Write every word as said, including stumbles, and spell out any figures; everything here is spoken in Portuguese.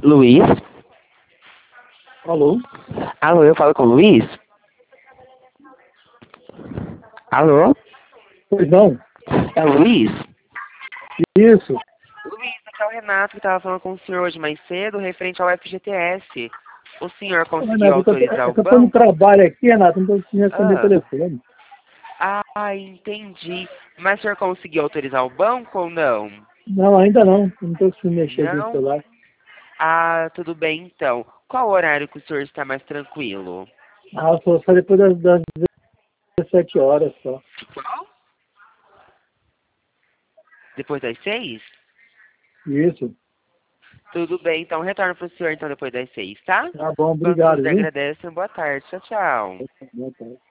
Luiz? Alô? Alô, eu falo com o Luiz? Alô? Pois não? É o Luiz? Isso. Luiz, aqui é o Renato que estava falando com o senhor hoje mais cedo, referente ao F G T S. O senhor Ô, conseguiu Renato, eu tô, autorizar é o que eu tô no banco? trabalho aqui, Renato, não tô conseguindo responder o Ah, telefone. ah, entendi. Mas o senhor conseguiu autorizar o banco ou não? Não, ainda não. Eu não tô conseguindo mexer aqui no Não? celular. Ah, tudo bem então. Qual horário que o senhor está mais tranquilo? Ah, só, só depois das, das dezessete horas só. Qual? Depois das seis? Isso. Tudo bem, então retorno para o senhor então depois das seis, tá? Tá bom, Bancos obrigado, viu? agradecem. Boa tarde. Tchau, tchau. Boa tarde.